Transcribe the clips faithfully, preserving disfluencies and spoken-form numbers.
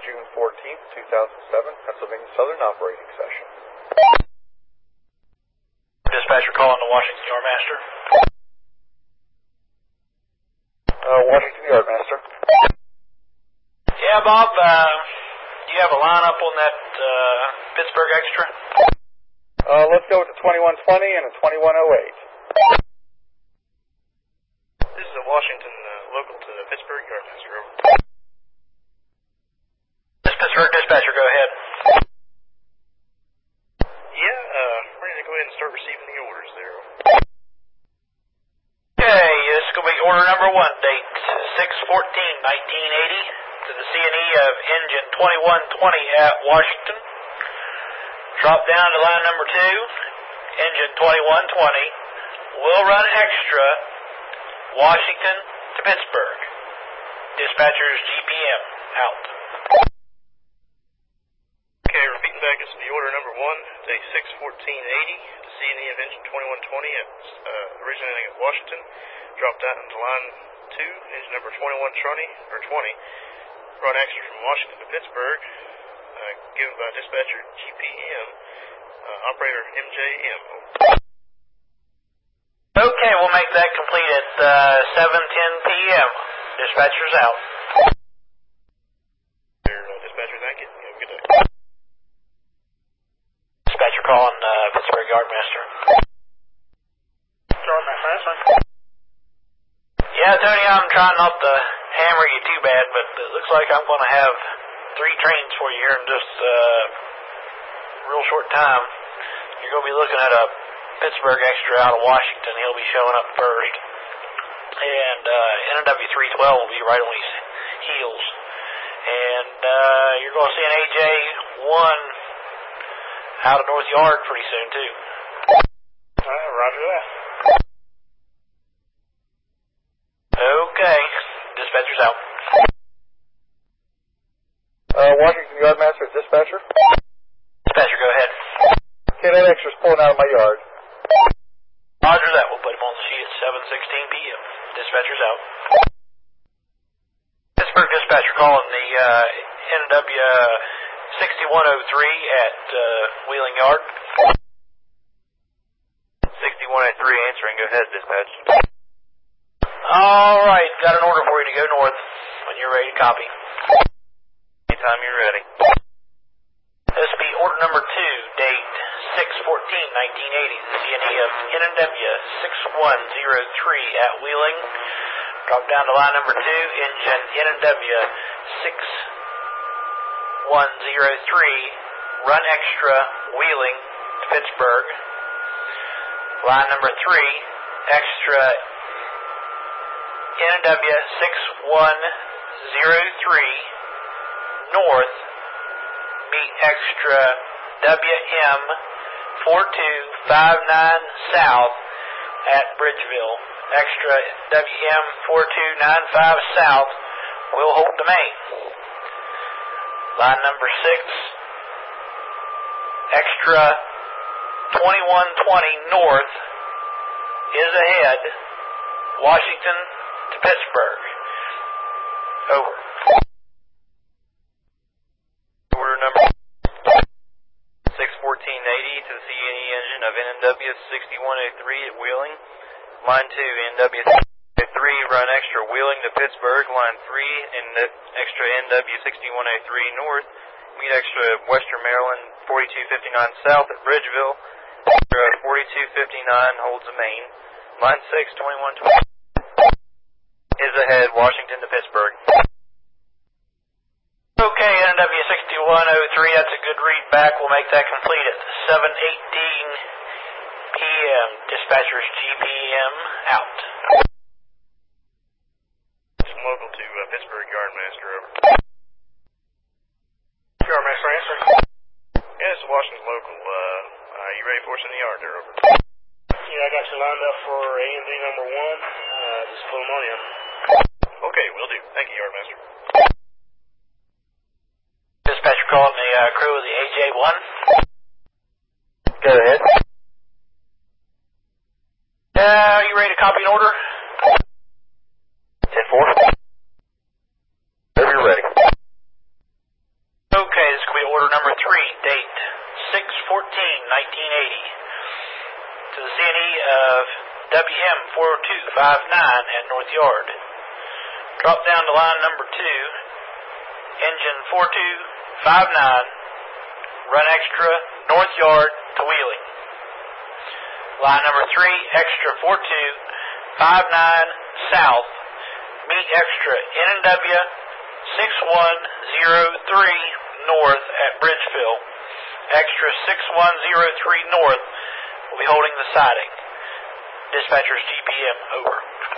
June fourteenth, two thousand seven, Pennsylvania Southern Operating Session. Dispatcher calling the Washington Yardmaster. Uh, Washington Yardmaster. Yeah, Bob, uh, do you have a lineup on that uh, Pittsburgh Extra? Uh, let's go with the twenty-one twenty and a twenty-one oh eight. This is a Washington uh, local to the Pittsburgh Yardmaster. Over. This Pittsburgh dispatcher, go ahead. Yeah, uh, ready to go ahead and start receiving the orders there. Okay, this is going to be order number one, date six fourteen nineteen eighty, to the C and E of engine twenty-one twenty at Washington. Drop down to line number two, engine twenty-one twenty, will run extra, Washington to Pittsburgh. Dispatcher's G P M, out. Okay, repeating back, this will be order number one, date six fourteen eighty, to C and E of engine twenty-one twenty at, uh, originating at Washington. Drop down to line two, engine number twenty-one twenty, or twenty, run extra from Washington to Pittsburgh, uh, given by dispatcher G P M, uh, operator M J M. Okay, we'll make that complete at uh, seven ten p.m. Dispatcher's out. Here, uh, dispatcher, thank you. Have a good day. Dispatcher calling uh, Pittsburgh Yardmaster. Yardmaster, answering. Yeah, Tony, I'm trying not to hammer you too bad, but it looks like I'm going to have three trains for you here in just a uh, real short time. You're going to be looking at a Pittsburgh Extra out of Washington. He'll be showing up first. And uh, N W three twelve will be right on his heels. And uh, you're going to see an A J one out of North Yard pretty soon, too. All right, roger that. Okay. Dispatcher's out. Uh, Washington Yardmaster, dispatcher. Dispatcher, go ahead. Okay, that extra's pulling out of my yard. Roger that. We'll put him on the sheet at seven sixteen p.m. Dispatcher's out. Pittsburgh dispatcher calling the uh, N W sixty-one oh three at uh, Wheeling Yard. sixty-one oh three answering. Go ahead, dispatch. All right. Got an order for you to go north when you're ready to copy. Anytime you're ready. This will be order number two, date six fourteen nineteen eighty, the C and E of N W six one oh three at Wheeling. Drop down to line number two, engine N W six one oh three, run extra, Wheeling to Pittsburgh. Line number three, extra N W six one oh three, north, meet extra W M four two five nine south at Bridgeville. Extra W M four two nine five south will hold the main. Line number six, extra twenty-one twenty north is ahead, Washington to Pittsburgh. Over. Order number six fourteen eighty to the C and E engine of N W sixty-one oh three at Wheeling. Line two, N W three, run extra Wheeling to Pittsburgh. Line three, and extra N W sixty-one oh three north, meet extra Western Maryland forty-two fifty-nine south at Bridgeville. Extra forty-two fifty-nine holds the main. Line six, twenty-one twenty is ahead, Washington to Pittsburgh. Okay, N W sixty-one oh three, that's a good read back. We'll make that complete at seven eighteen p.m. Dispatcher's G P M out. Some local to uh, Pittsburgh Yardmaster, over. Yardmaster, answer. Yeah, it's a Washington local. Uh, uh, you ready for us in the yard there, over? Yeah, I got you lined up for A and D number one. Uh, just put them on you. Okay, will do. Thank you, Yardmaster. Dispatcher calling the uh, crew of the A J one. Go ahead. Uh, are you ready to copy an order? ten four. Whenever you're ready. W M four two five nine at North Yard. Drop down to line number two, engine four two five nine, run extra, North Yard to Wheeling. Line number three, extra four two five nine, south, meet extra N and W six one zero three north at Bridgeville. Extra six one zero three north will be holding the siding. Dispatcher's G P M, over.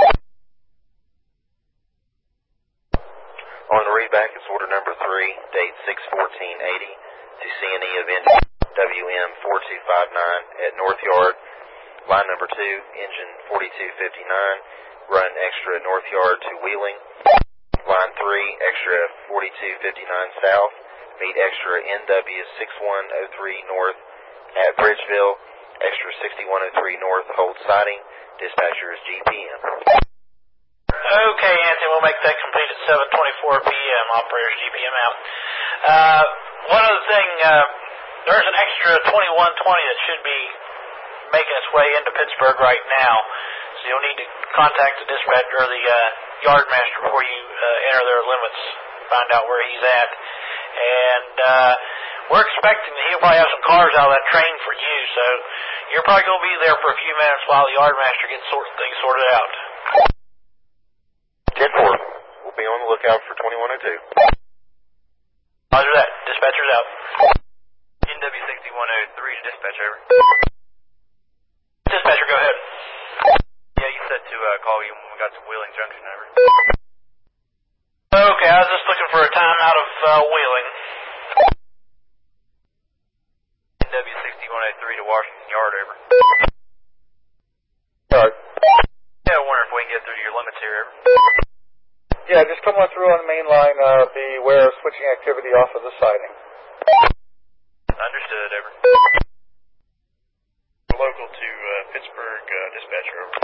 On the readback, it's order number three, date six fourteen eighty, to C and E of engine W M four two five nine at North Yard. Line number two, engine forty-two fifty-nine, run extra North Yard to Wheeling. Line three, extra forty-two fifty-nine south, meet extra N W six one zero three north at Bridgeville. Extra sixty-one oh three north, hold siding. Dispatcher's G P M. Okay, Anthony, we'll make that complete at seven twenty-four p m Operator's G P M out. Uh, one other thing, uh, there's an extra twenty-one twenty that should be making its way into Pittsburgh right now. So you'll need to contact the dispatcher or the uh, yard master before you uh, enter their limits, find out where he's at. And uh, we're expecting that he'll probably have some cars out of that train for you, so you're probably going to be there for a few minutes while the yard master gets sort things sorted out. ten four, we'll be on the lookout for twenty-one oh two. Roger that. Dispatcher's out. N W sixty-one oh three to dispatch, over. Dispatcher, go ahead. Yeah, you said to uh, call you when we got to Wheeling Junction, over. Okay, I was just looking for a time out of uh, Wheeling. N W sixty-one oh three to Washington Yard, over. Yard. Yeah, I wonder if we can get through to your limits here, over. Yeah, just come on through on the main line. Uh, beware of switching activity off of the siding. Understood, over. Local to uh, Pittsburgh, uh, dispatcher, over.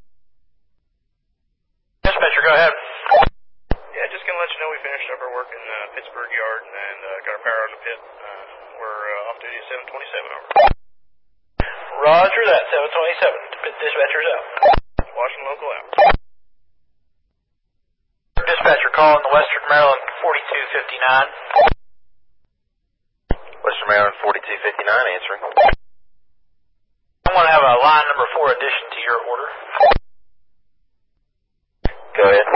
Dispatcher, go ahead. Yeah, just gonna let you know we finished up our work in uh, Pittsburgh Yard and uh, got our power on the pit. Uh, we're uh, off duty at seven twenty-seven, over. Roger that, seven twenty-seven. Dispatcher's out. Washington local out. Dispatcher calling the Western Maryland forty-two fifty-nine. Western Maryland forty-two fifty-nine answering. I'm going to have a line number four addition to your order. Go ahead.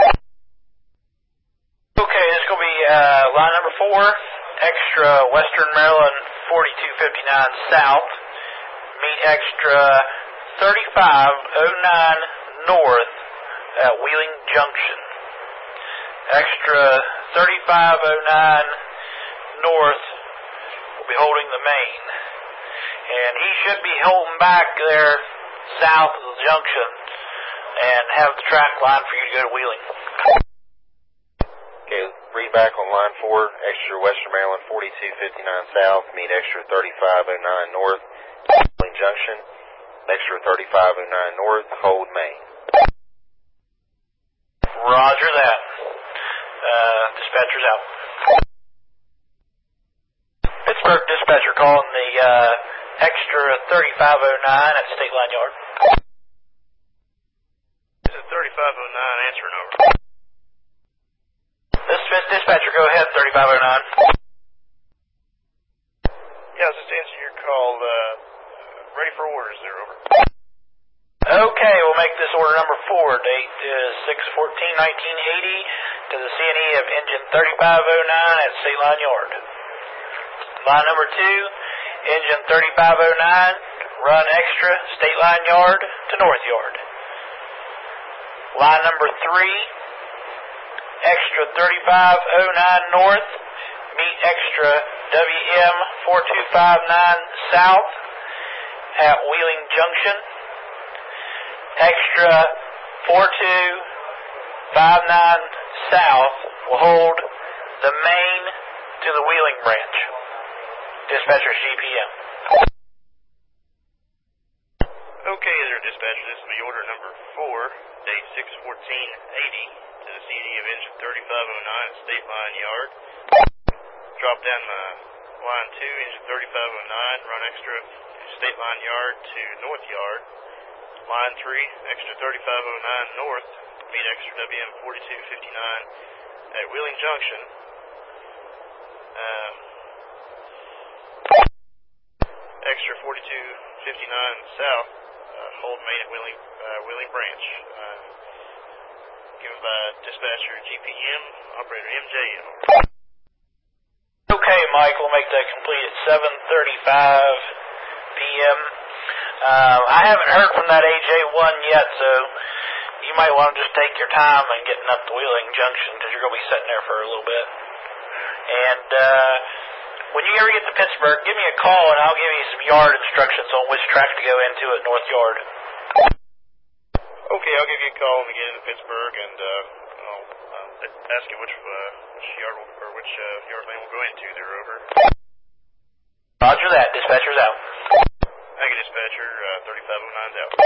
Okay, this is going to be uh, line number four, extra Western Maryland forty-two fifty-nine south, meet extra thirty-five oh nine north at Wheeling Junction. Extra thirty-five oh nine north will be holding the main. And he should be holding back there south of the junction and have the track line for you to go to Wheeling. Okay, read back on line four, extra Western Maryland forty-two fifty-nine south, meet extra thirty-five oh nine north, Wheeling Junction. Extra thirty-five oh nine north, hold main. Roger that. Uh, dispatcher's out. Pittsburgh dispatcher calling the uh, extra thirty-five oh nine at State Line Yard. This is thirty-five oh nine answering, over. This dispatcher, go ahead, thirty-five oh nine. Yeah, I was just answering your call. Uh, ready for orders there, over. Okay, we'll make this order number four. Date is six fourteen nineteen eighty to the C and E of engine thirty-five oh nine at State Line Yard. Line number two, engine thirty-five oh nine, run extra, State Line Yard to North Yard. Line number three, extra thirty-five oh nine north, meet extra W M four two five nine south at Wheeling Junction. Extra four two five nine south will hold the main to the Wheeling branch. Dispatcher's G P M. Okay, there, dispatcher. This will be order number four, date six fourteen eighty to the C and E of engine thirty-five oh nine at State Line Yard. Drop down the line two, engine thirty-five oh nine, run extra State Line Yard to North Yard. line three, extra thirty-five oh nine north, meet extra W M forty-two fifty-nine at Wheeling Junction. Um, extra forty-two fifty-nine south, uh, hold main at Wheeling, uh, Wheeling Branch. Uh, given by dispatcher G P M, operator M J M. Okay, Mike, we'll make that complete at seven thirty-five p m Uh, I haven't heard from that A J one yet, so you might want to just take your time and getting up to Wheeling Junction because you're going to be sitting there for a little bit. And uh, when you ever get to Pittsburgh, give me a call and I'll give you some yard instructions on which track to go into at North Yard. Okay, I'll give you a call when we get into Pittsburgh, and uh, I'll uh, ask you which uh, which yard will, or which uh, yard lane we'll go into there. Over. Roger that. Dispatcher's out. Thank you, dispatcher. Uh, thirty-five oh nine's out.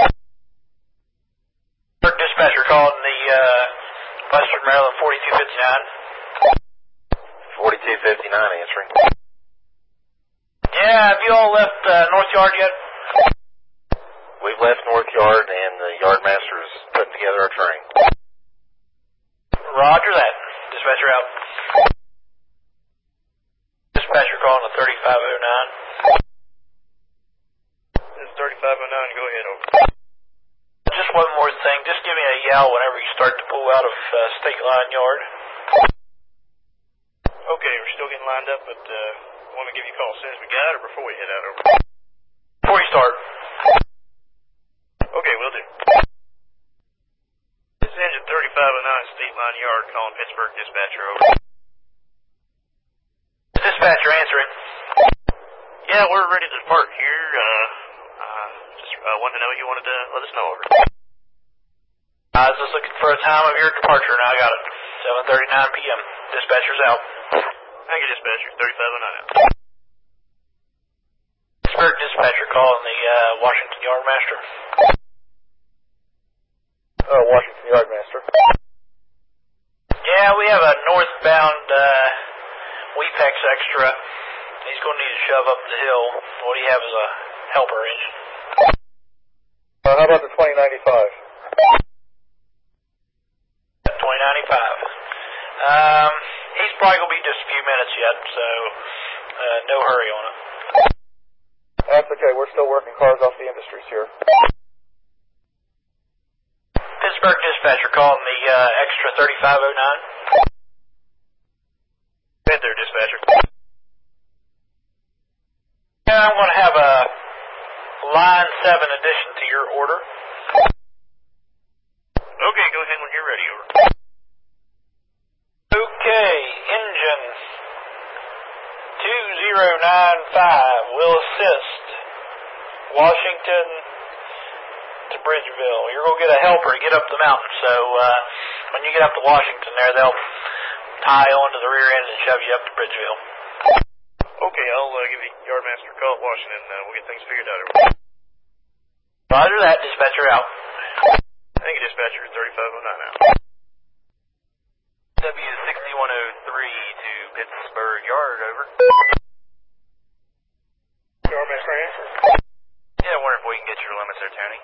Third dispatcher calling the uh, Western Maryland forty-two fifty-nine. forty-two fifty-nine answering. Yeah, have you all left uh, North Yard yet? We've left North Yard, and the yardmaster is putting together a train. Roger that. Dispatcher out. Dispatcher calling the thirty-five oh nine. This is thirty-five oh nine. Go ahead, over. Just one more thing. Just give me a yell whenever you start to pull out of uh, State Line Yard. Okay, we're still getting lined up, but uh, want to give you a call as soon as we got it, or before we head out, over? Before you start. Okay, will do. This is engine thirty-five oh nine, State Line Yard, calling Pittsburgh dispatcher, over. Dispatcher answering. Yeah, we're ready to depart here. Uh, uh, just uh, wanted to know what you wanted to let us know, over. I was just looking for a time of your departure, and I got it. seven thirty-nine p m Dispatcher's out. Thank you, dispatcher. thirty-five oh nine out. Pittsburgh dispatcher calling the uh, Washington Yardmaster. Uh, Washington Yardmaster. Yeah, we have a northbound uh, Weepex extra. He's going to need to shove up the hill. What do you have is a helper engine? Uh, how about the twenty ninety-five? twenty ninety-five. Um, he's probably going to be just a few minutes yet, so uh, no hurry on it. That's okay. We're still working cars off the industries here. Pittsburgh dispatcher calling the uh, extra thirty-five oh nine. Head there, dispatcher. Yeah, I'm going to have a line seven addition to your order. Okay, go ahead when you're ready, over. Okay, engine two zero nine five will assist Washington to Bridgeville. You're going to get a helper to get up the mountain, so uh, when you get up to Washington there, they'll tie onto the rear end and shove you up to Bridgeville. Okay, I'll uh, give the yardmaster a call at Washington, and uh, we'll get things figured out, over. Roger that, dispatcher out. Thank you, dispatcher. thirty-five oh nine out. W sixty-one oh three to Pittsburgh Yard, over. Yardmaster answer. Yeah, I wonder if we can get your limits there, Tony.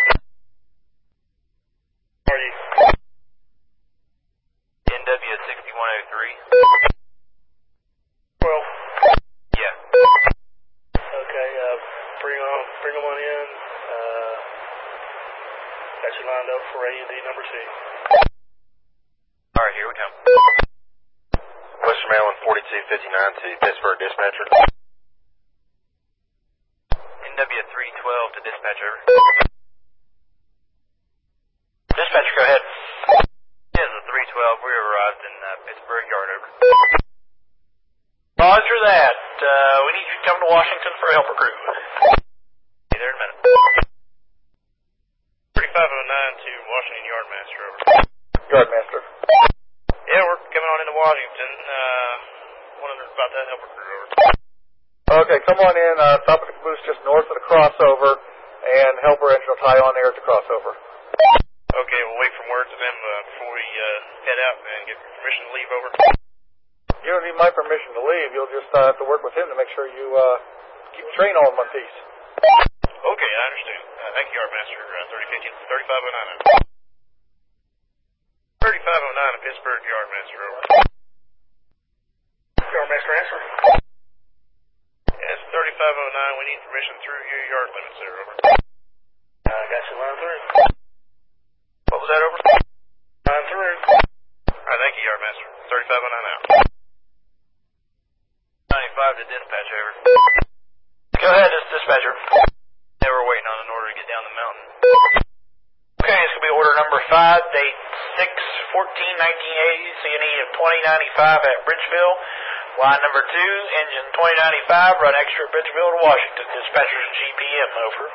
Are you? N W sixty-one oh three. Well. Yeah. Okay, uh, bring on, bring them on in. Uh, got you lined up for A and D number two. Alright, here we come. Western Maryland forty-two fifty-nine to Pittsburgh dispatcher. N W three twelve to dispatch, over. Dispatcher, go ahead. Yeah, the three twelve. We arrived in uh, Pittsburgh Yard, over. Roger that. Uh, we need you to come to Washington for a helper crew. Be there in a minute. thirty-five oh nine to Washington Yardmaster, over. Yardmaster. Yeah, we're coming on into Washington. Uh, wondering about that helper crew, over. Okay, come on in. Uh, stop at the caboose just north of the crossover, and helper engine will tie on there at the crossover. Okay, we'll wait for word to them uh, before we uh, head out and get permission to leave, over. You don't need my permission to leave. You'll just uh, have to work with him to make sure you uh, keep the train all in one piece. Okay, I understand. Uh, thank you, Yardmaster. Uh, thirty fifty, thirty-five oh nine. thirty-five oh nine at Pittsburgh, Yardmaster, over. Yardmaster, answer. Yes, thirty-five oh nine, we need permission through your yard limits there, over. I uh, got you, line through. What was that, over? Line through. Alright, thank you, Yardmaster. thirty-five oh nine out. ninety-five to dispatch, over. Go ahead, this dispatcher. They were waiting on an order to get down the mountain. Okay, it's going to be order number five, date six fourteen nineteen eighty, C N E of twenty ninety-five at Bridgeville. Line number two, engine twenty ninety-five, run extra Bridgeville to Washington. Dispatcher's G P M, over.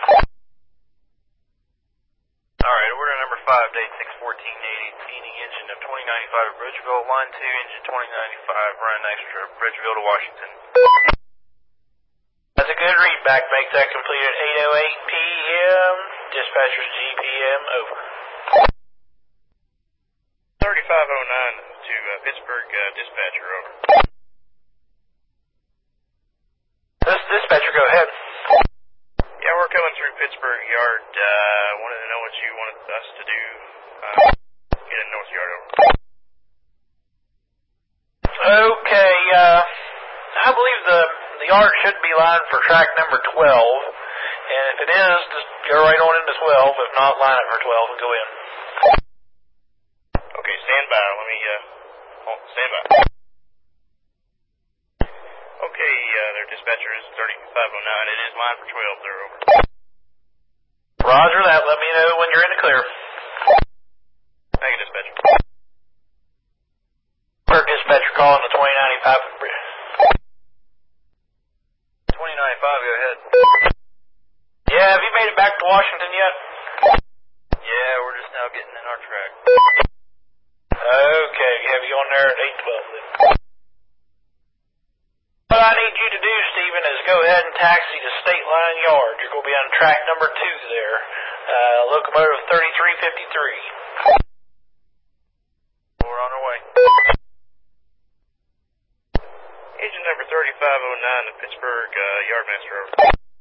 Alright, order number five, date six fourteen eighty, C N E engine of twenty ninety-five at Bridgeville. Line two, engine twenty ninety-five, run extra Bridgeville to Washington. That's a good readback. Make that complete at eight oh eight P M Dispatcher's G P M, over. thirty-five oh nine to uh, Pittsburgh uh, dispatcher, over. This dispatcher, go ahead. Yeah, we're coming through Pittsburgh Yard. Uh, wanted to know what you wanted us to do. Uh, get in North Yard, over. Okay, uh, I believe the, the yard should be lined for track number twelve. And if it is, just go right on into twelve. If not, line it for twelve and go in. Okay, stand by. Let me, uh, hold, stand by. Okay, uh, their dispatcher is thirty-five oh nine. It is line for twelve. They're over. Roger that. Let me know when you're in the clear. Thank you, dispatcher. Clerk dispatcher calling the twenty ninety-five. twenty ninety-five, go ahead. Yeah, have you made it back to Washington yet? Yeah, we're just now getting in our track. Okay, have you on there at eight twelve then? What I need you to do, Stephen, is go ahead and taxi to State Line Yard. You're going to be on track number two there. Uh, locomotive thirty-three fifty-three. We're on our way. Engine number thirty-five oh nine to Pittsburgh uh, Yardmaster, over.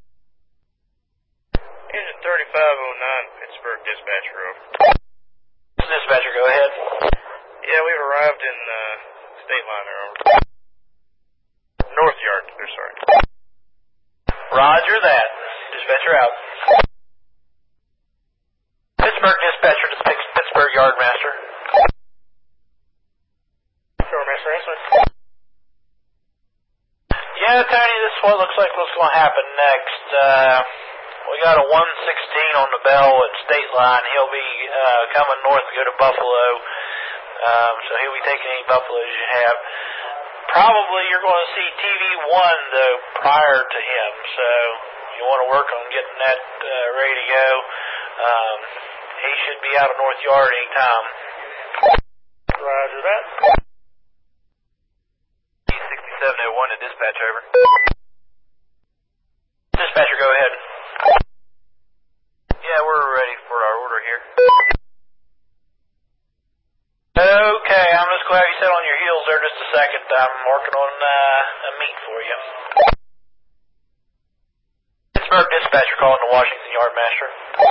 Engine thirty-five oh nine, Pittsburgh dispatcher, over. Dispatcher, go ahead. Yeah, we've arrived in uh, State Line, there, over. North Yard, they're sorry. Roger that. Dispatcher out. Pittsburgh dispatcher to Pittsburgh Yardmaster. Yardmaster, answer. Yeah, Tony, this is what looks like what's going to happen next. Uh, we got a one sixteen on the bell at State Line. He'll be uh, coming north to go to Buffalo. Um, so he'll be taking any buffaloes you have. Probably you're going to see T V one, though, prior to him. So you want to work on getting that uh, ready to go. Um, he should be out of North Yard anytime. Roger that. sixty-seven oh one to dispatch, over. Dispatcher, go ahead. Yeah, we're ready for our order here. Okay, I'm just glad you set on your heels there just a second. I'm working on uh, a meet for you. Pittsburgh dispatcher calling the Washington Yardmaster.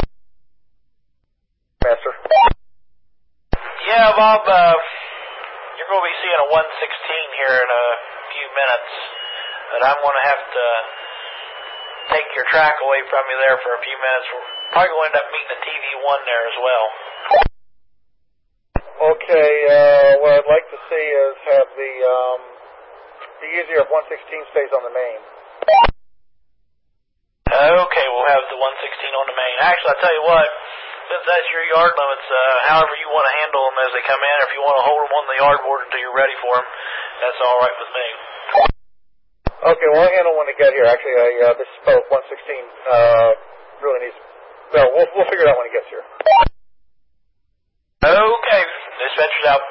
Master. Yeah, Bob, uh, you're going to be seeing a one sixteen here in a few minutes, and I'm going to have to take your track away from you there for a few minutes. We're probably going to end up meeting the T V one there as well. Okay, uh, what I'd like to see is have the, um, be easier if one sixteen stays on the main. Okay, we'll have the one sixteen on the main. Actually, I'll tell you what, since that's your yard limits, uh, however you want to handle them as they come in, or if you want to hold them on the yard board until you're ready for them, that's all right with me. Okay, well, I'll handle when they get here. Actually, I, uh, this spoke one sixteen, uh, really needs, no, we'll, we'll figure it out when he gets here. Okay, dispatcher's out.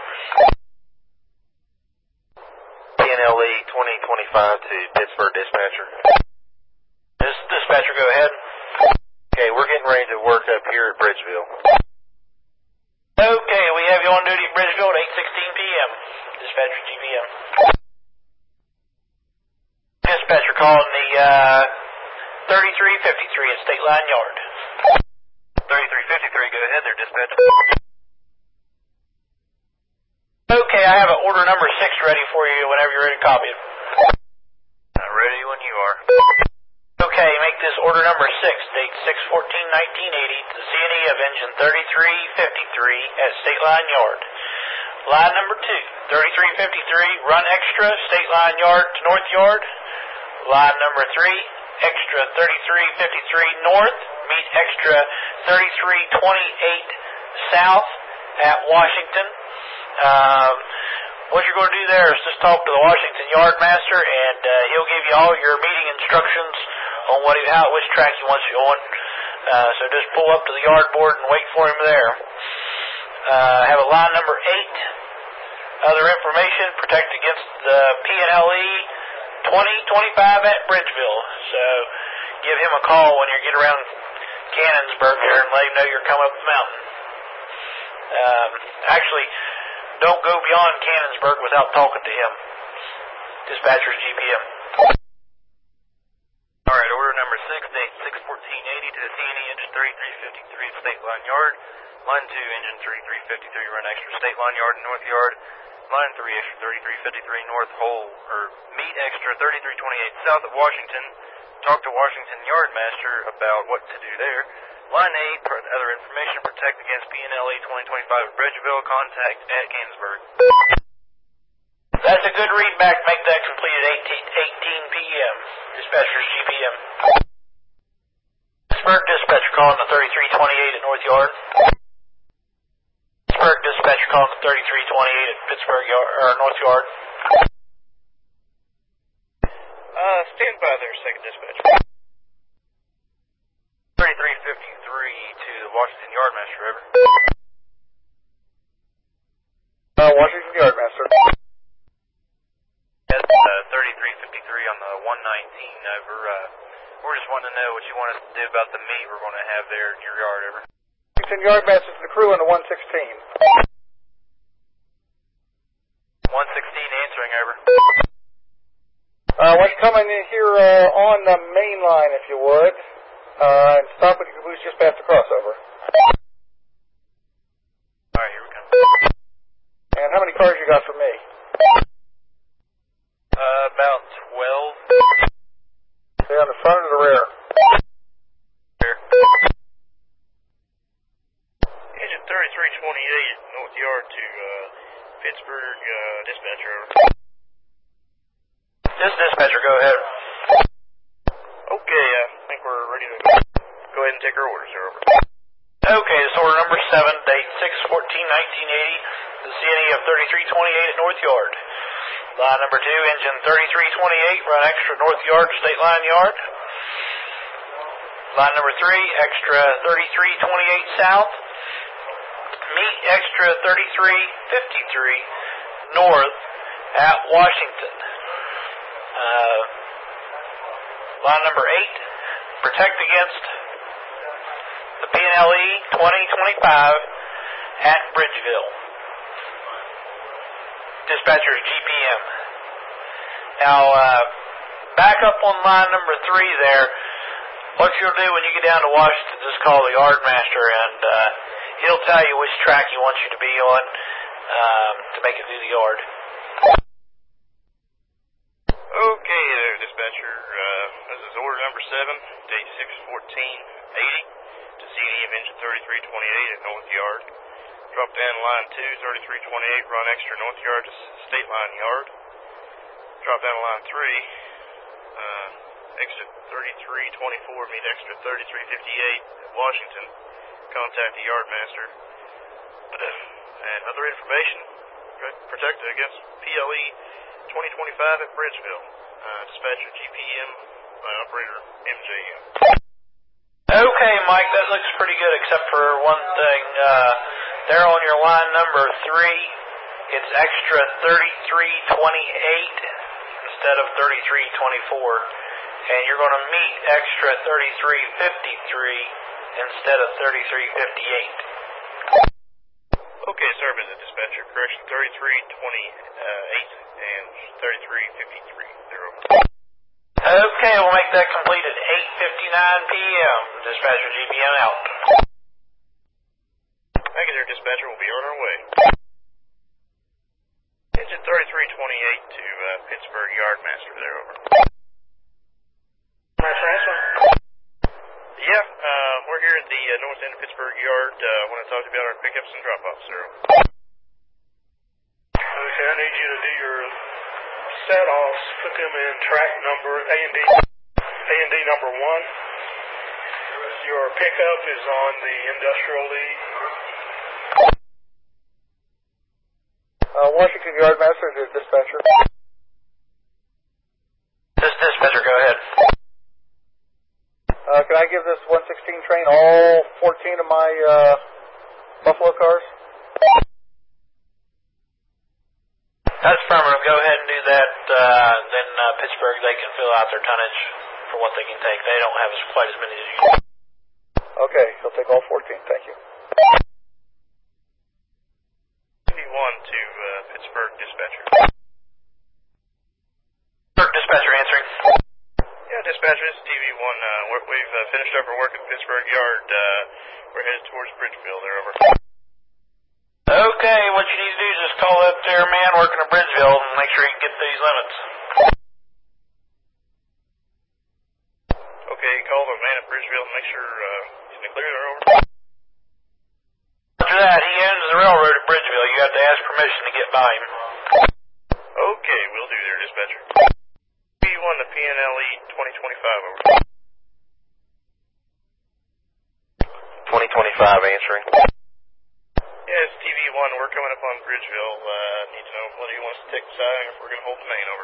P N L E twenty twenty-five to Pittsburgh dispatcher. This dispatcher, go ahead. Okay, we're getting ready to work up here at Bridgeville. Okay, we have you on duty at Bridgeville at eight sixteen P M Dispatcher G P M. Dispatcher calling the uh, thirty-three fifty-three at State Line Yard. thirty-three fifty-three, go ahead there, dispatch. Okay, I have an order number six ready for you whenever you're ready to copy it. Uh, ready when you are. Okay, make this order number six, date six fourteen nineteen eighty, to C and E of engine thirty-three fifty-three at State Line Yard. Line number two, thirty-three fifty-three, run extra, State Line Yard to North Yard. Line number three, extra thirty-three fifty-three north, meet extra thirty-three twenty-eight south at Washington. Um, what you're going to do there is just talk to the Washington Yard Master, and uh, he'll give you all your meeting instructions on what he, how, which track he wants you on. Uh, so just pull up to the yard board and wait for him there. Uh, have a line number eight. Other information, protect against the P and L E twenty twenty-five at Bridgeville. So give him a call when you get around Cannonsburg there and let him know you're coming up the mountain. Um, actually, don't go beyond Cannonsburg without talking to him. Dispatcher's G P M. All right, order number six, date six fourteen eighty to the C and E engine thirty-three fifty-three at State Line Yard. Line two, engine thirty-three fifty-three, run extra State Line Yard and North Yard. Line three, extra thirty-three fifty-three north, hole, or meet extra thirty-three twenty-eight south of Washington. Talk to Washington Yard Master about what to do there. Line eight, for other information, protect against P and L E twenty twenty-five at Bridgeville. Contact at Cannonsburg. That's a good readback. Make that complete at eighteen p.m. Dispatcher's G P M. Pittsburgh dispatcher calling the thirty-three twenty-eight at North Yard. Pittsburgh dispatcher calling the thirty-three twenty-eight at Pittsburgh Yard, or North Yard. Uh, stand by there, second dispatcher. thirty-three fifty-three to the Washington Yard Master, over. Uh, Washington Yard Master. That's uh, thirty-three fifty-three on the one nineteen, over. Uh, we're just wanting to know what you want us to do about the meet we're going to have there in your yard, over. Washington Yard Master to the crew on the one sixteen. one sixteen answering, over. Uh, why don't you come in here uh, on the main line, if you would, uh, and stop with your caboose just past the crossover. All right, here we come. And how many cars you got for me? Uh, about twelve. They on the front or the rear? Here. Engine thirty-three twenty-eight at North Yard to uh, Pittsburgh uh, dispatcher, over. This dispatcher, go ahead. Okay, I think we're ready to go ahead and take our orders, sir, over. Okay, this order number seven, date six fourteen nineteen eighty, the C and E of thirty-three twenty-eight at North Yard. Line number two, engine thirty-three twenty-eight, run extra North Yard to State Line Yard. Line number three, extra thirty-three twenty-eight south, meet extra thirty-three fifty-three north at Washington. Uh, line number eight, protect against the P and L E twenty twenty-five at Bridgeville. Dispatcher's G P M. Now, uh, back up on line number three there. What you'll do when you get down to Washington, just call the yard master, and uh, he'll tell you which track he wants you to be on um, to make it through the yard. Okay there, dispatcher. Uh, this is order number seven, date six fourteen eighty to C and E of engine thirty-three twenty-eight at North Yard. Drop down line two, thirty-three twenty-eight, run extra North Yard to State Line Yard. Drop down line three, uh, exit thirty-three twenty-four, meet extra thirty-three fifty-eight at Washington. Contact the yard master. And other information, protected against P L E twenty twenty-five at Bridgeville. Uh, dispatcher G P M, uh, operator M J M. Okay, Mike, that looks pretty good except for one thing. Uh, there on your line number three, it's extra thirty-three twenty-eight instead of thirty-three twenty-four. And you're going to meet extra thirty-three fifty-three instead of thirty-three fifty-eight. Okay, sir, visit dispatcher. Correction thirty-three twenty-eight and thirty-three fifty-three. Zero. Okay, we'll make that complete at eight fifty-nine p.m. Dispatcher G P M out. Yardmaster there, over. Master answering. Yeah, uh, we're here at the uh, north end of Pittsburgh Yard. I uh, want to talk to you about our pickups and drop-offs, sir. Okay, I need you to do your set-offs, put them in track number A and D, A and D number one. Your pickup is on the industrial lead. Uh, Washington Yardmaster, this is dispatcher. This dispatcher, go ahead. Uh, can I give this one sixteen train all fourteen of my uh, Buffalo cars? That's affirmative. Go ahead and do that. Uh, then uh, Pittsburgh, they can fill out their tonnage for what they can take. They don't have as, quite as many as you. Okay, he'll take all fourteen. Thank you. T V one to uh, Pittsburgh dispatcher. Pittsburgh dispatcher answering. Yeah, dispatcher, this is T V one. Uh, we're, we've uh, finished up our work at Pittsburgh Yard. Uh, we're headed towards Bridgeville. They're over. Okay, what you need to do is just call up their man working at Bridgeville and make sure he can get these limits. Okay, call the man at Bridgeville and make sure uh, he's in the clear. They're over. After that, he owns the railroad at Bridgeville. You have to ask permission to get by him. Okay, we'll do there, dispatcher. T V one to P N L E twenty twenty-five, over. twenty twenty-five answering. Yeah, it's T V one. We're coming up on Bridgeville. Uh, need to know whether he wants to take the siding or if we're going to hold the main, over.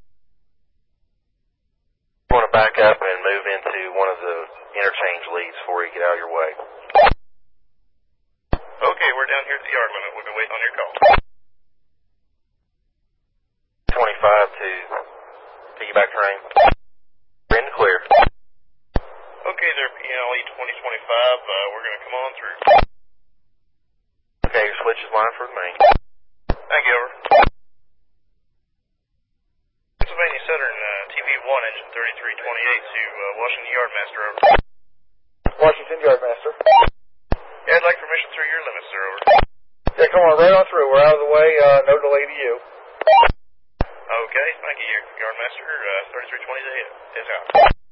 You want to back up and move into one of the interchange leads before you get out of your way. Okay, we're down here at the yard limit. We'll be waiting on your call. twenty-five to piggyback train. We're in the clear. Okay, there, P N L E twenty twenty-five. Uh, we're going to come on through. Okay, your switch is line for the main. Thank you, over. Pennsylvania Southern, uh, T V one, engine thirty-three twenty-eight to uh, Washington Yardmaster, over. Washington Yardmaster. Yeah, I'd like permission through your limits, sir, over. Yeah, come on, right on through. We're out of the way. Uh, no delay to you. Okay, thank you, Yardmaster. Uh, thirty-three twenty is out.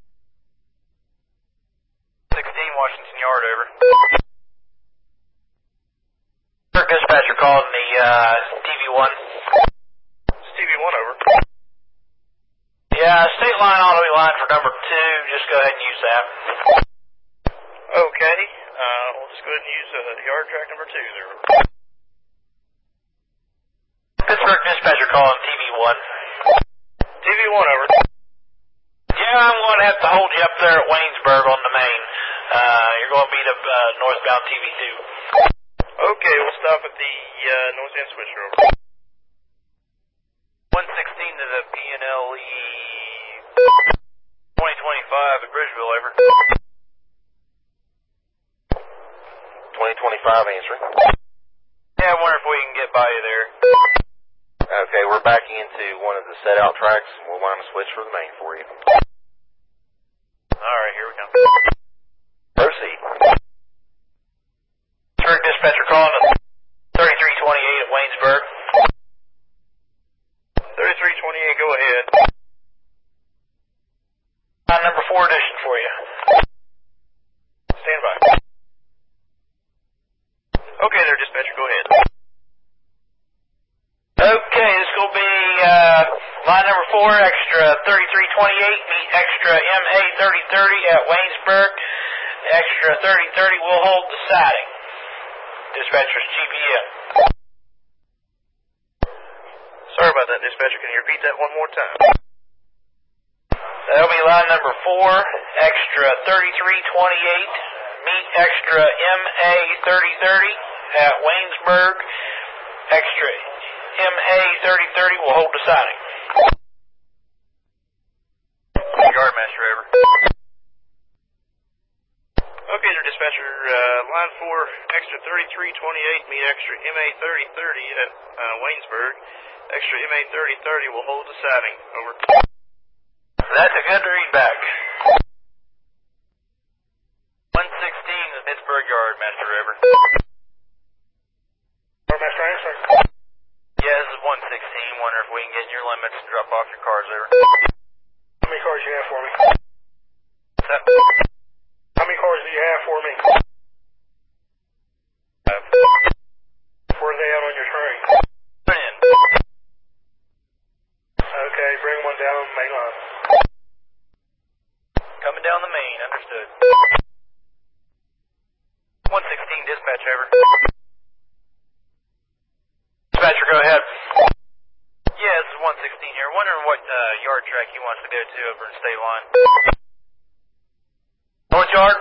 sixteen Washington Yard, over. Dispatcher calling the uh, T V one. It's T V one, over. Yeah, state line ought to be line for number two. Just go ahead and use that. Okay, uh, we'll just go ahead and use uh, yard track number two there. Pittsburgh dispatcher calling T V one. T V one, over. Yeah, I'm going to have to hold you up there at Waynesburg on the main. Uh, you're going to meet up uh, northbound T V two. Okay, we'll stop at the uh, north end switcher, over. one sixteen to the P N L E twenty twenty-five at Bridgeville, over. twenty twenty-five answering. Yeah, I wonder if we can get by you there. Okay, we're backing into one of the set-out tracks. We'll line a switch for the main for you. Alright, here we come. Proceed. Pittsburgh dispatcher calling the thirty-three twenty-eight at Waynesburg. thirty-three twenty-eight, go ahead. Line number four edition for you. Stand by. Okay there, dispatcher, go ahead. Okay, this will be uh, line number four, extra thirty-three twenty-eight, meet extra M A thirty thirty at Waynesburg. Extra thirty thirty will hold the siding. Dispatcher's G P M. Sorry about that, dispatcher. Can you repeat that one more time? That'll be line number four, extra thirty-three twenty-eight, meet extra M A thirty thirty at Waynesburg. Extra M A thirty thirty will hold the siding. Yardmaster, over. Okay there, dispatcher. Uh, line four, extra thirty-three twenty-eight, meet extra M A thirty thirty at uh, Waynesburg. Extra M A thirty thirty will hold the siding. Over. That's a good readback. one sixteen to Pittsburgh Yardmaster, over. Yardmaster answering. Yeah, this is one sixteen. Wonder if we can get in your limits and drop off your cars, over. How many cars do you have for me? What's that? How many cars do you have for me? Five. Where are they out on your train? In. Okay, bring one down on the main line. Coming down the main, understood. one sixteen dispatch, over. Dispatcher, go ahead. Yeah, this is one sixteen here. Wondering what uh, yard track he wants to go to over in State Line. North Yard?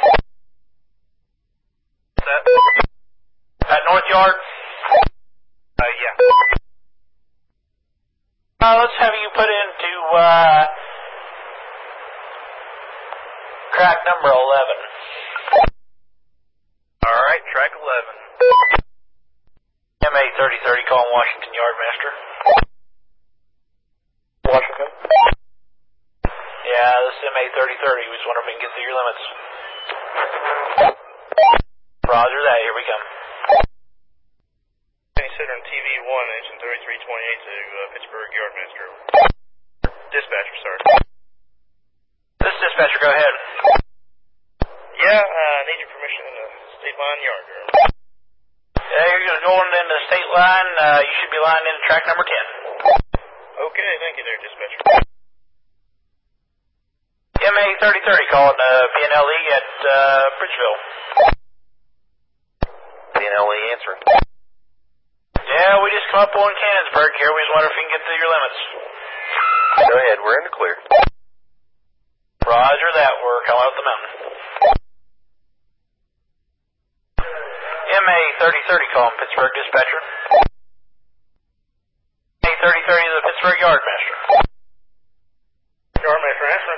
What's that? At North Yard? Uh, yeah. Uh, let's have you put into, uh, track number eleven. Alright, track eleven. M A thirty thirty, calling Washington Yardmaster. Washington. Yeah, this is M A thirty thirty. We just wonder if we can get through your limits. Roger that, here we come. Considering T V one, engine thirty-three twenty-eight to uh, Pittsburgh Yardmaster. Dispatcher, sorry. This is dispatcher, go ahead. Yeah, I uh, need your permission in the State Line Yard. Yeah, you're going into the state line. Uh, you should be lining into track number ten. Okay, thank you there, Dispatcher. M A thirty thirty, calling uh, P N L E at uh, Bridgeville. P N L E answering. Yeah, we just come up on Cannonsburg here. We just wonder if we can get through your limits. Go ahead, we're in the clear. Roger that, we're coming up the mountain. M A thirty thirty, calling Pittsburgh dispatcher. M A thirty thirty, the Pittsburgh Yardmaster. Yardmaster answering.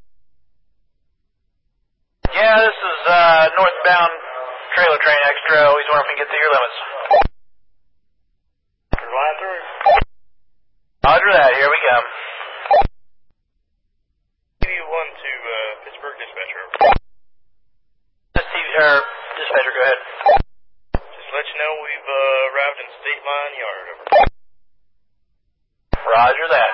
Yeah, this is uh, northbound trailer train extra. Always wonder if we can get through your limits. Line through. Roger that, here we come. T V one to uh, Pittsburgh Dispatcher. This T V, er, dispatcher, go ahead. Just let you know we've uh, arrived in State Line Yard. Over. Roger that.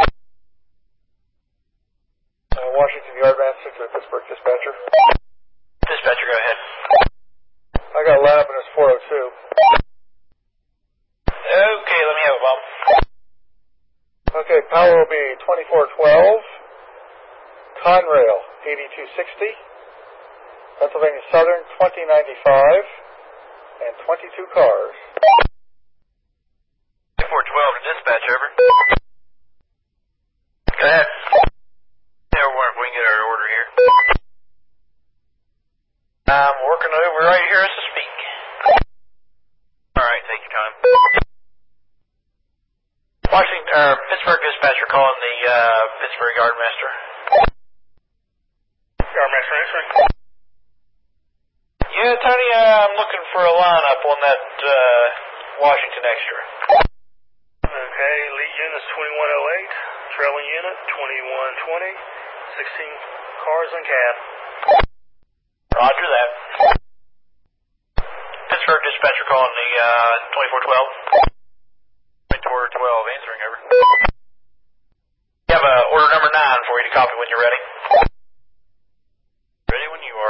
Uh, Washington Yardmaster to Pittsburgh Dispatcher. Dispatcher, go ahead. I got a line up in this four oh two. Okay, let me have a bump. Okay, power will be twenty-four twelve. Conrail, eighty-two sixty. Pennsylvania Southern, twenty ninety-five. And twenty-two cars. four twelve to dispatch, over. Go ahead. Yeah, we're wondering if we can get our order here. I'm working over right here as I speak. Alright, take your time. Washington, uh, Pittsburgh dispatcher calling the uh, Pittsburgh Yardmaster. Yardmaster answering. Yeah, Tony, uh, I'm looking for a lineup on that uh, Washington Extra. Okay, lead unit's twenty-one oh eight. Trailing unit, twenty-one twenty. sixteen cars and cab. Roger that. Pittsburgh dispatcher calling the uh, twenty-four twelve. twenty-four twelve, answering, over. You have uh, order number nine for you to copy when you're ready. Ready when you are.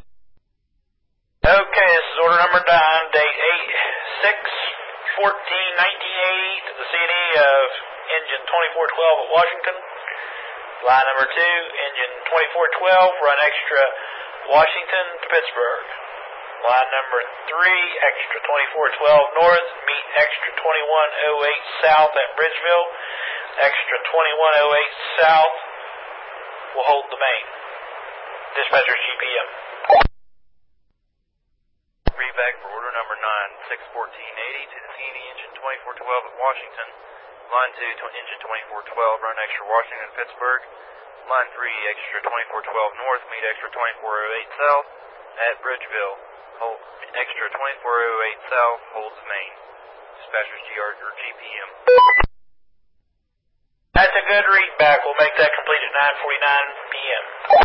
Okay, this is order number nine, date eight six fourteen nineteen eighty to the C and E of engine twenty-four twelve at Washington. Line number two, engine twenty-four twelve, run extra Washington to Pittsburgh. Line number three, extra twenty-four twelve north, meet extra twenty-one oh eight south at Bridgeville. Extra twenty-one oh eight south will hold the main. Dispatcher's G P M. Read back for order number nine, six fourteen eighty to the C and E engine twenty-four twelve at Washington. Line two, to engine twenty-four twelve, run extra Washington, Pittsburgh. Line three, extra twenty-four twelve north, meet extra twenty-four oh eight south at Bridgeville. Hold, extra twenty-four oh eight south holds main. Dispatcher's G R or G P M. That's a good read back. We'll make that complete at nine forty-nine p.m.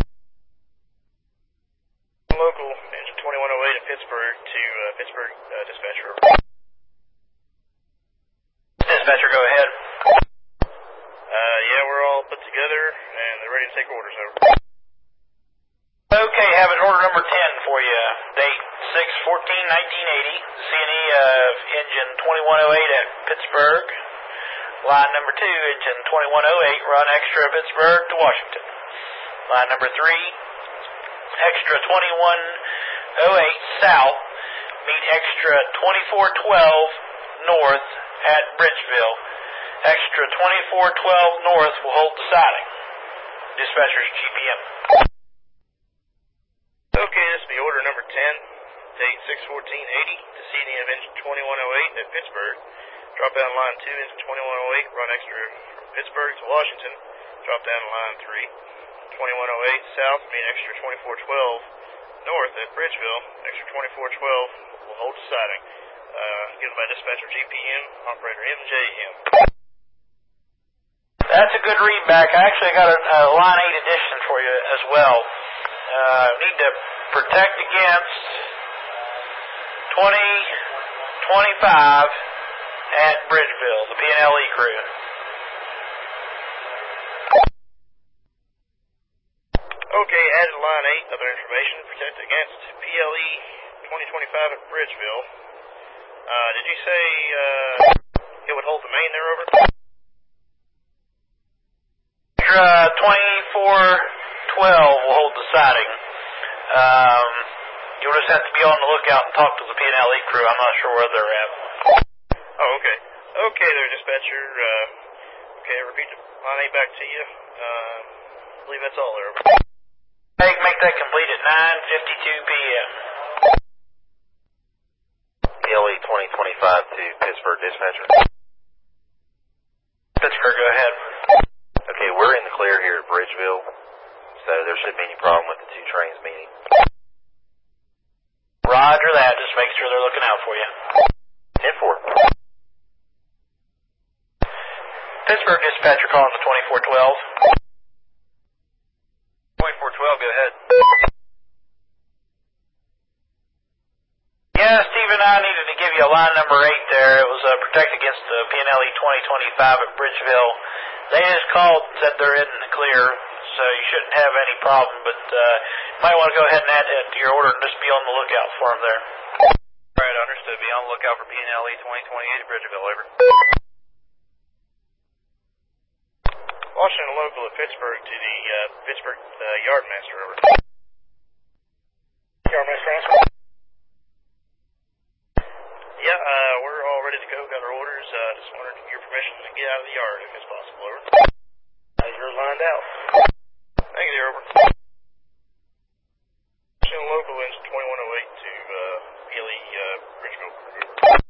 Local, engine twenty-one oh eight at Pittsburgh to uh, Pittsburgh uh, Dispatcher. Dispatcher, go ahead. take orders, over. Okay, having order number ten for you. Date six fourteen nineteen eighty. C and E of engine twenty-one oh eight at Pittsburgh. Line number two, engine twenty-one oh eight, run extra Pittsburgh to Washington. Line number three, extra twenty-one oh eight south, meet extra twenty-four twelve north at Bridgeville. Extra twenty-four twelve north will hold the siding. Dispatcher's G P M. Okay, this will be order number ten, date six fourteen eighty to C and E of engine twenty-one oh eight at Pittsburgh. Drop down line two, engine twenty-one oh eight, run extra from Pittsburgh to Washington. Drop down line three, twenty-one oh eight south, meet extra twenty-four twelve north at Bridgeville. Extra twenty-four twelve will hold the siding. Uh, given by dispatcher G P M, operator M J M. That's a good readback. I actually got a, a line eight addition for you as well. Uh, need to protect against twenty twenty-five at Bridgeville, the P and L E crew. Okay, added line eight, other information, protect against P L E twenty twenty-five at Bridgeville. Uh, did you say, uh, it would hold the main there, over? Extra twenty-four twelve will hold the siding. Um, you'll just have to be on the lookout and talk to the P and L E crew. I'm not sure where they're at. Oh, okay. Okay there, dispatcher. Uh, okay, repeat the line eight back to you. Uh, I believe that's all there, over. Hey, make that complete at nine fifty-two p.m. P L E twenty twenty-five to Pittsburgh dispatcher. Pittsburgh, go ahead. Okay, we're in the clear here at Bridgeville, so there shouldn't be any problem with the two trains meeting. Roger that. Just make sure they're looking out for you. ten four. Pittsburgh dispatcher calling the twenty-four twelve. twenty-four twelve, go ahead. Yeah, Steve and I needed to give you a line number eight there. It was uh, protect against the P and L E twenty twenty-five at Bridgeville. They just called and said they're in the clear, so you shouldn't have any problem, but uh, you might want to go ahead and add that to your order and just be on the lookout for them there. All right, understood. Be on the lookout for P and L E twenty twenty-eight at Bridgeville, over. Washington local at Pittsburgh to the uh, Pittsburgh uh, Yardmaster, over. Yardmaster answer. Yeah, uh, we're all ready to go. Got our orders. Uh, just wanted your permission to get out of the yard if it's possible, over. Uh, you're lined out. Thank you, there, over. Washington local engine twenty-one oh eight to uh, P L E uh, Bridgeville, over.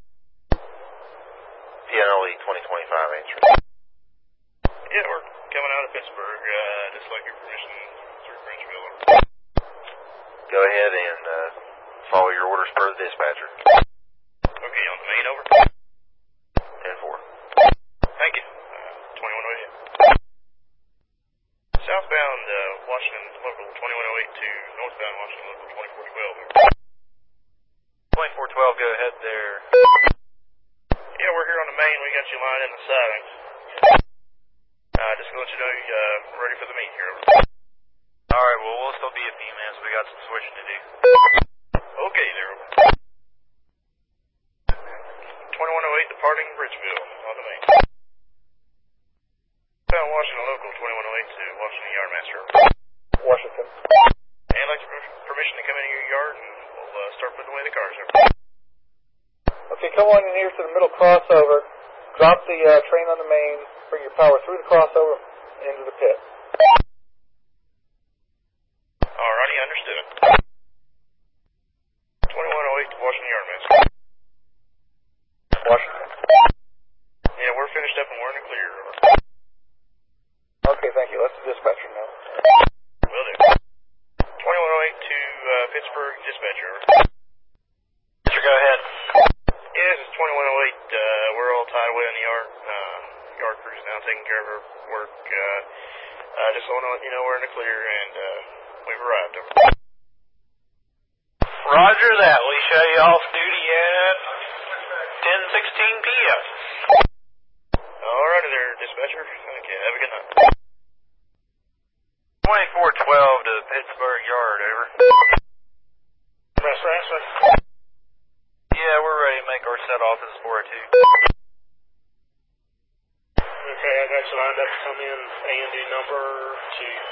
P L E twenty twenty-five answer. Yeah, we're coming out of Pittsburgh. Uh, just like your permission through Bridgeville, over. Go ahead and uh, follow your orders per the dispatcher. Okay, on the main, over. ten four. Thank you. Uh, twenty-one oh eight. Southbound uh, Washington local twenty-one oh eight to northbound Washington local twenty-four twelve. twenty-four twelve, go ahead there. Yeah, we're here on the main. We got you lined in the siding. Uh, just to let you know, uh, we're ready for the meet here. All right, well, we'll still be a few minutes. We got some switching to do. Okay, there. twenty-one oh eight departing Bridgeville on the main. Southbound Washington local twenty-one oh eight to Washington Yardmaster. Washington. And like permission to come into your yard, and we'll uh, start putting away the cars. Over. Okay, come on in here to the middle crossover. Drop the uh, train on the main. Bring your power through the crossover and into the pit. Alrighty, understood. twenty-one oh eight to Washington Yardmaster. Washington. Yeah, we're finished up and we're in the clear. Over. Okay, thank you. Let the dispatcher know. Will do. twenty-one oh eight to uh, Pittsburgh dispatcher. Over. Sir, go ahead. Yeah, this is twenty-one oh eight. Uh, we're all tied away in the yard. Uh, yard crew's now taking care of our work. Uh, uh, just want to let you know we're in the clear and uh, we've arrived. Over. Roger that. We show you off duty at ten sixteen p.m. Alrighty there, dispatcher. Okay, have a good night. lined up to come in A and D number two.